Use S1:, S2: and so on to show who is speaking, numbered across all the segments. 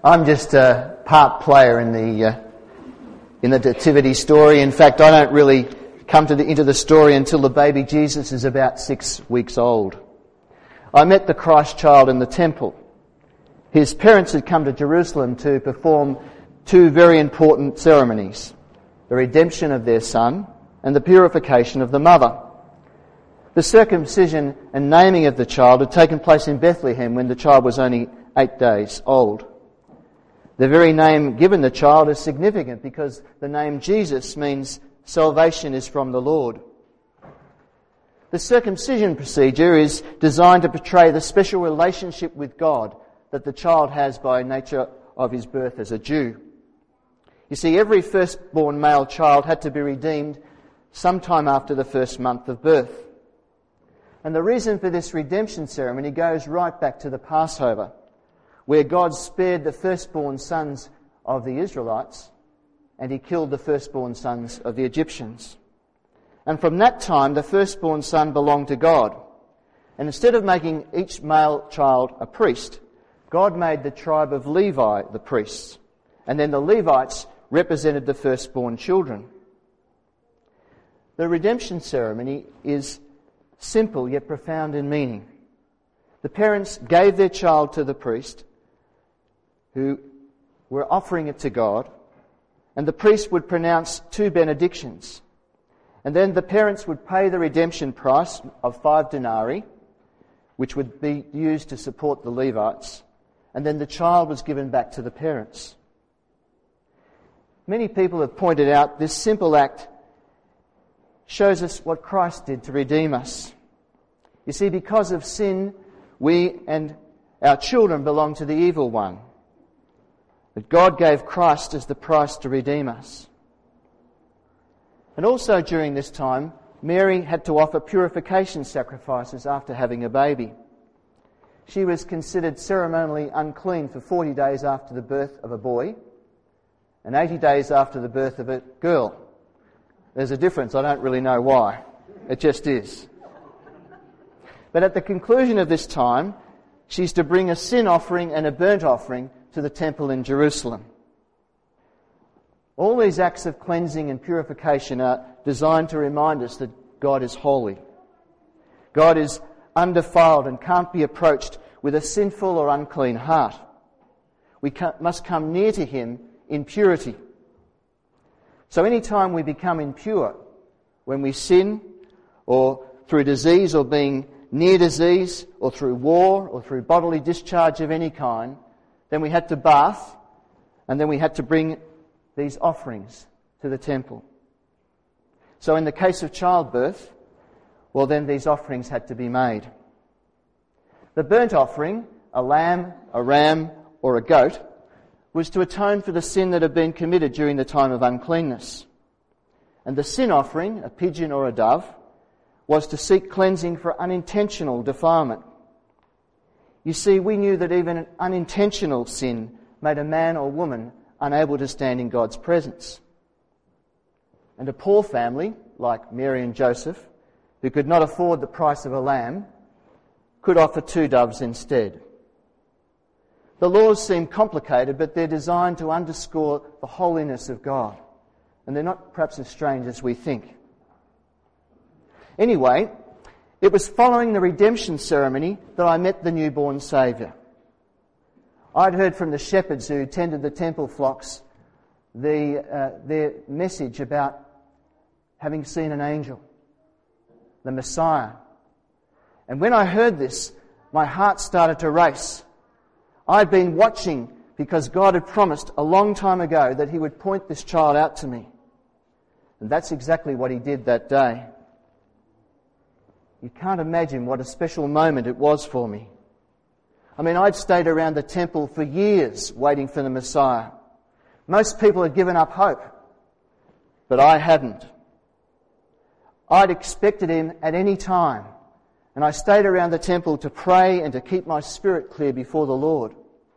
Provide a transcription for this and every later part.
S1: I'm just a part player in the nativity story. In fact, I don't really come into the story until the baby Jesus is about 6 weeks old. I met the Christ child in the temple. His parents had come to Jerusalem to perform two very important ceremonies: the redemption of their son and the purification of the mother. The circumcision and naming of the child had taken place in Bethlehem when the child was only 8 days old. The very name given the child is significant because the name Jesus means salvation is from the Lord. The circumcision procedure is designed to portray the special relationship with God that the child has by nature of his birth as a Jew. You see, every firstborn male child had to be redeemed sometime after the first month of birth. And the reason for this redemption ceremony goes right back to the Passover, where God spared the firstborn sons of the Israelites and he killed the firstborn sons of the Egyptians. And from that time, the firstborn son belonged to God. And instead of making each male child a priest, God made the tribe of Levi the priests. And then the Levites represented the firstborn children. The redemption ceremony is simple yet profound in meaning. The parents gave their child to the priest, who were offering it to God, and the priest would pronounce 2 benedictions. And then the parents would pay the redemption price of 5 denarii, which would be used to support the Levites, and then the child was given back to the parents. Many people have pointed out this simple act shows us what Christ did to redeem us. You see, because of sin, we and our children belong to the evil one. But God gave Christ as the price to redeem us. And also during this time, Mary had to offer purification sacrifices after having a baby. She was considered ceremonially unclean for 40 days after the birth of a boy and 80 days after the birth of a girl. There's a difference. I don't really know why. It just is. But at the conclusion of this time, she's to bring a sin offering and a burnt offering to the temple in Jerusalem. All these acts of cleansing and purification are designed to remind us that God is holy. God is undefiled and can't be approached with a sinful or unclean heart. We must come near to Him in purity. So any time we become impure, when we sin, or through disease or being near disease, or through war, or through bodily discharge of any kind, then we had to bath, and then we had to bring these offerings to the temple. So in the case of childbirth, well then these offerings had to be made. The burnt offering, a lamb, a ram, or a goat, was to atone for the sin that had been committed during the time of uncleanness. And the sin offering, a pigeon or a dove, was to seek cleansing for unintentional defilement. You see, we knew that even an unintentional sin made a man or woman unable to stand in God's presence. And a poor family, like Mary and Joseph, who could not afford the price of a lamb, could offer 2 doves instead. The laws seem complicated, but they're designed to underscore the holiness of God. And they're not perhaps as strange as we think. Anyway, it was following the redemption ceremony that I met the newborn Saviour. I'd heard from the shepherds who tended the temple flocks their message about having seen an angel, the Messiah. And when I heard this, my heart started to race. I'd been watching because God had promised a long time ago that He would point this child out to me. And that's exactly what He did that day. You can't imagine what a special moment it was for me. I mean, I'd stayed around the temple for years waiting for the Messiah. Most people had given up hope, but I hadn't. I'd expected Him at any time. And I stayed around the temple to pray and to keep my spirit clear before the Lord.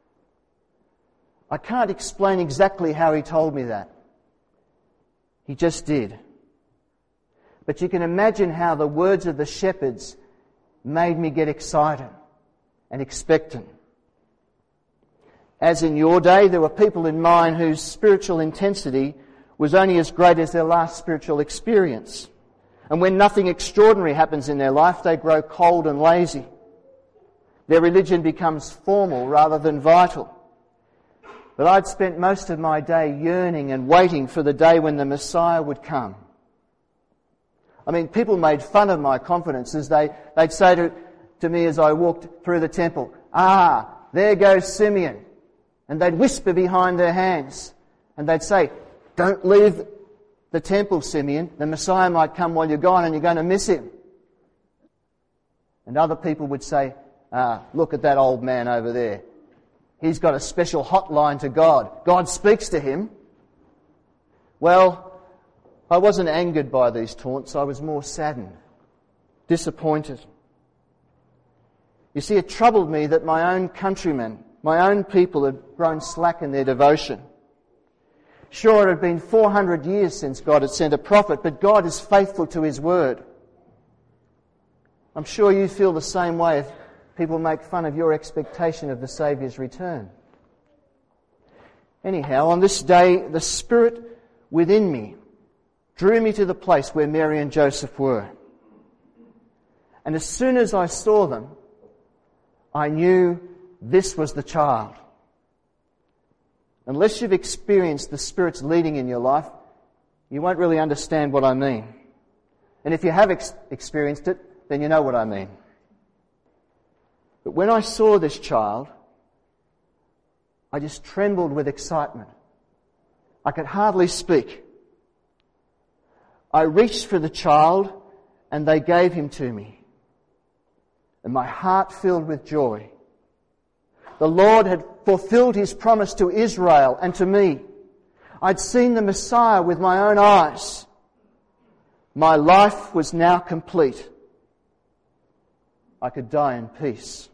S1: I can't explain exactly how He told me that. He just did. But you can imagine how the words of the shepherds made me get excited and expectant. As in your day, there were people in mine whose spiritual intensity was only as great as their last spiritual experience. And when nothing extraordinary happens in their life, they grow cold and lazy. Their religion becomes formal rather than vital. But I'd spent most of my day yearning and waiting for the day when the Messiah would come. I mean, people made fun of my confidence as they'd say to me as I walked through the temple, "Ah, there goes Simeon." And they'd whisper behind their hands and they'd say, "Don't leave the temple, Simeon. The Messiah might come while you're gone and you're going to miss him." And other people would say, "Ah, look at that old man over there. He's got a special hotline to God. God speaks to him." Well, I wasn't angered by these taunts. I was more saddened, disappointed. You see, it troubled me that my own countrymen, my own people had grown slack in their devotion. Sure, it had been 400 years since God had sent a prophet, but God is faithful to His word. I'm sure you feel the same way if people make fun of your expectation of the Saviour's return. Anyhow, on this day, the Spirit within me drew me to the place where Mary and Joseph were. And as soon as I saw them, I knew this was the child. Unless you've experienced the Spirit's leading in your life, you won't really understand what I mean. And if you have experienced it, then you know what I mean. But when I saw this child, I just trembled with excitement. I could hardly speak. I reached for the child and they gave him to me. And my heart filled with joy. The Lord had fulfilled His promise to Israel and to me. I'd seen the Messiah with my own eyes. My life was now complete. I could die in peace.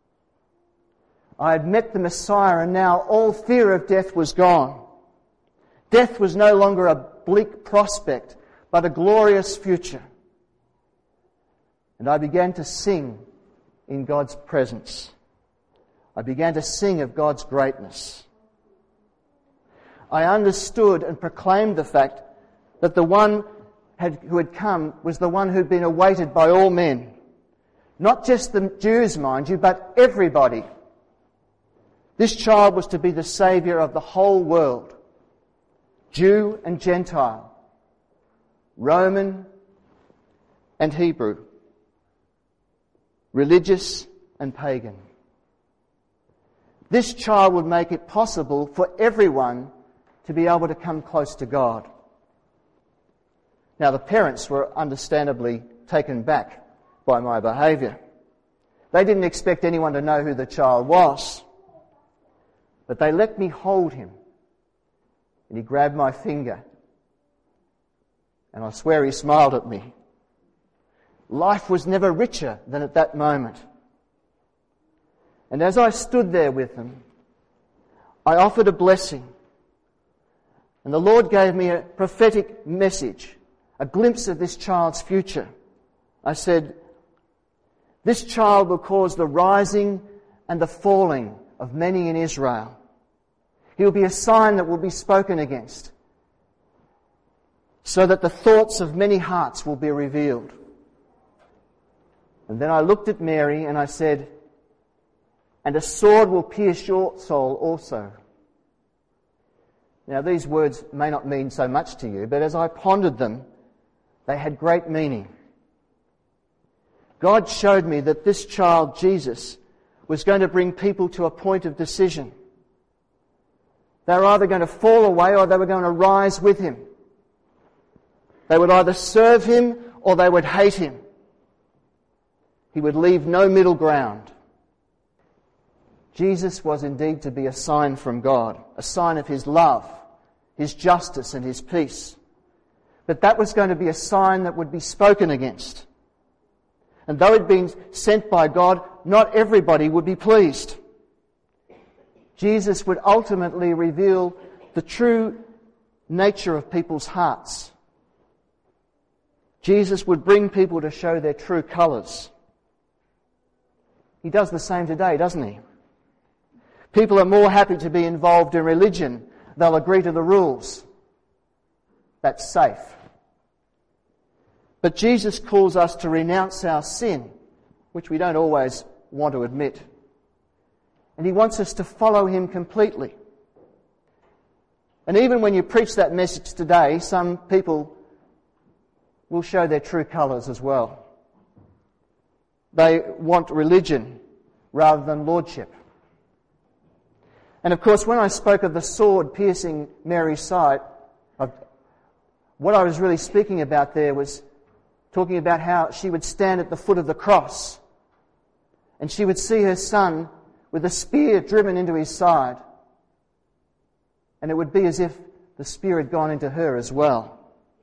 S1: I had met the Messiah and now all fear of death was gone. Death was no longer a bleak prospect, but a glorious future. And I began to sing in God's presence. I began to sing of God's greatness. I understood and proclaimed the fact that the one who had come was the one who'd been awaited by all men. Not just the Jews, mind you, but everybody. This child was to be the Saviour of the whole world. Jew and Gentile. Roman and Hebrew. Religious and pagan. This child would make it possible for everyone to be able to come close to God. Now, the parents were understandably taken back by my behaviour. They didn't expect anyone to know who the child was. But they let me hold him. And he grabbed my finger. And I swear he smiled at me. Life was never richer than at that moment. And as I stood there with them, I offered a blessing. And the Lord gave me a prophetic message, a glimpse of this child's future. I said, "This child will cause the rising and the falling of many in Israel. He will be a sign that will be spoken against, so that the thoughts of many hearts will be revealed." And then I looked at Mary and I said, "And a sword will pierce your soul also." Now these words may not mean so much to you, but as I pondered them, they had great meaning. God showed me that this child, Jesus, was going to bring people to a point of decision. They were either going to fall away or they were going to rise with Him. They would either serve Him or they would hate Him. He would leave no middle ground. Jesus was indeed to be a sign from God, a sign of His love, His justice and His peace. But that was going to be a sign that would be spoken against. And though he'd been sent by God, not everybody would be pleased. Jesus would ultimately reveal the true nature of people's hearts. Jesus would bring people to show their true colours. He does the same today, doesn't He? People are more happy to be involved in religion. They'll agree to the rules. That's safe. But Jesus calls us to renounce our sin, which we don't always want to admit. And He wants us to follow Him completely. And even when you preach that message today, some people will show their true colours as well. They want religion rather than lordship. And of course, when I spoke of the sword piercing Mary's side, what I was really speaking about there was talking about how she would stand at the foot of the cross and she would see her son with a spear driven into his side. And it would be as if the spear had gone into her as well.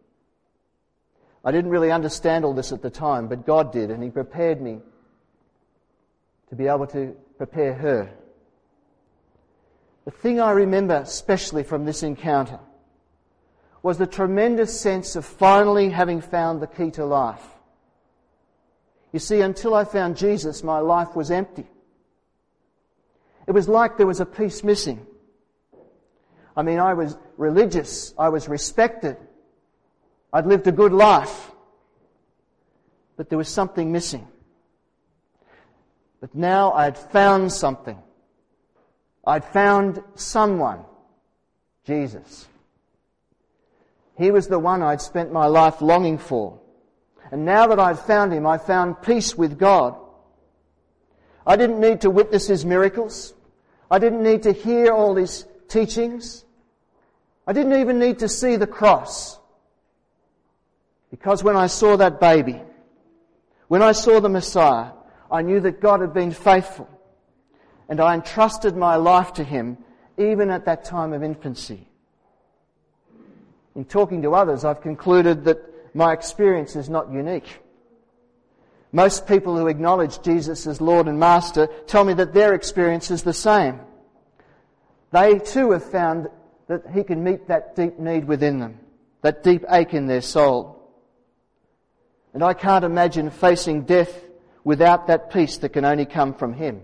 S1: I didn't really understand all this at the time, but God did, and He prepared me to be able to prepare her. The thing I remember especially from this encounter was the tremendous sense of finally having found the key to life. You see, until I found Jesus, my life was empty. It was like there was a piece missing. I mean, I was religious, I was respected, I'd lived a good life, but there was something missing. But now I'd found something. I'd found someone, Jesus. He was the one I'd spent my life longing for. And now that I'd found Him, I found peace with God. I didn't need to witness His miracles. I didn't need to hear all His teachings. I didn't even need to see the cross. Because when I saw that baby, when I saw the Messiah, I knew that God had been faithful. And I entrusted my life to Him even at that time of infancy. In talking to others, I've concluded that my experience is not unique. Most people who acknowledge Jesus as Lord and Master tell me that their experience is the same. They too have found that He can meet that deep need within them, that deep ache in their soul. And I can't imagine facing death without that peace that can only come from Him.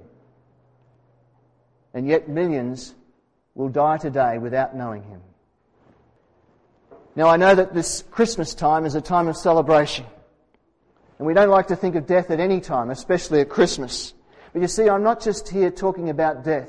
S1: And yet millions will die today without knowing Him. Now I know that this Christmas time is a time of celebration. And we don't like to think of death at any time, especially at Christmas. But you see, I'm not just here talking about death.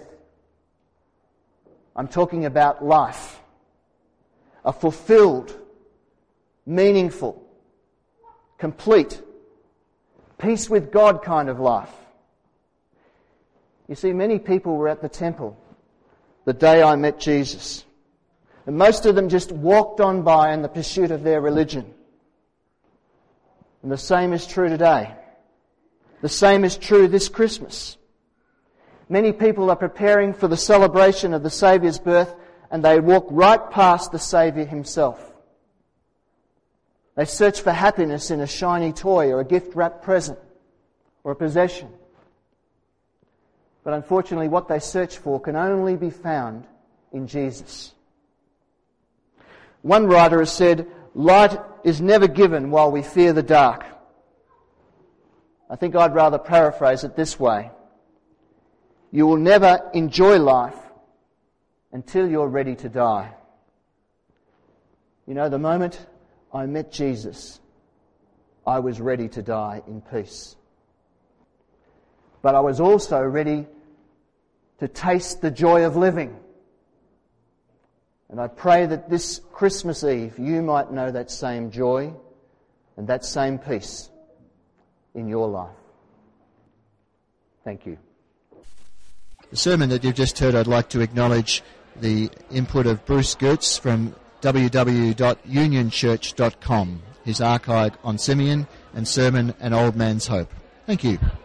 S1: I'm talking about life. A fulfilled, meaningful, complete, peace with God kind of life. You see, many people were at the temple the day I met Jesus. And most of them just walked on by in the pursuit of their religion. And the same is true today. The same is true this Christmas. Many people are preparing for the celebration of the Saviour's birth, and they walk right past the Saviour Himself. They search for happiness in a shiny toy or a gift-wrapped present or a possession. But unfortunately, what they search for can only be found in Jesus. One writer has said, "Light is never given while we fear the dark." I think I'd rather paraphrase it this way. You will never enjoy life until you're ready to die. You know, the moment I met Jesus, I was ready to die in peace. But I was also ready to taste the joy of living. And I pray that this Christmas Eve you might know that same joy and that same peace in your life. Thank you.
S2: The sermon that you've just heard, I'd like to acknowledge the input of Bruce Goetz from www.unionchurch.com, his archive on Simeon and sermon An Old Man's Hope. Thank you.